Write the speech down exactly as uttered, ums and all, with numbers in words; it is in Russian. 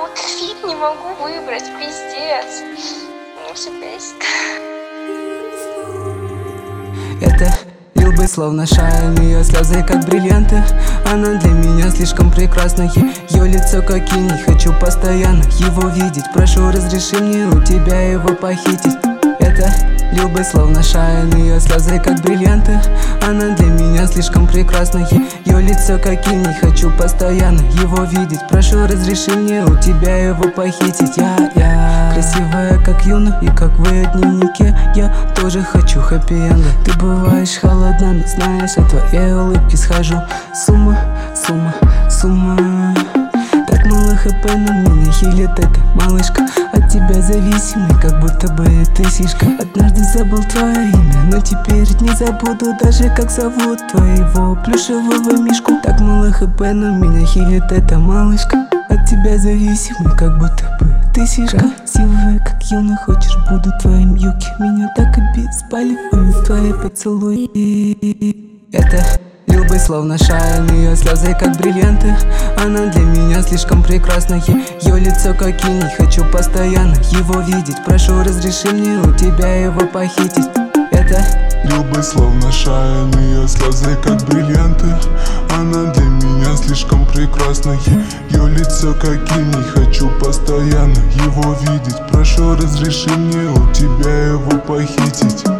аутфит не могу выбрать, пиздец. Ну все бесит. Это Лил словно шайн, ее слезы как бриллианты. Она для меня слишком прекрасна, ее лицо как иней. Хочу постоянно его видеть, прошу разреши мне у тебя его похитить. Это Лил словно шайн, ее слезы как бриллианты. Она для меня слишком прекрасна, ее лицо как иней. Хочу постоянно его видеть, прошу разреши мне у тебя его похитить. Я, я красивая как Юна и как вы в дневнике. Я тоже хочу хэппи-энда. Ты бываешь холодна, но знаешь, от твоей улыбки схожу с ума, с ума, с ума. Так мало хп, но меня хилит эта малышка. От тебя зависимый, как будто бы ты сишка. Однажды забыл твое имя, но теперь не забуду даже как зовут твоего плюшевого мишку. Так мало хп, но меня хилит эта малышка. От тебя зависимый, как будто бы ты сишка. Красивая, как Юна, хочешь, буду твоим юки. Меня так обезболивают твои поцелуи. Это Лил словно шайн, ее слезы как бриллианты. Она для меня слишком прекрасна, ее лицо как иней. Хочу постоянно его видеть, прошу разреши мне у тебя его похитить. Это Лил словно шайн, ее слезы как бриллианты. Она для меня слишком прекрасна, ее лицо как иней. Хочу постоянно его видеть, прошу разреши мне у тебя его похитить.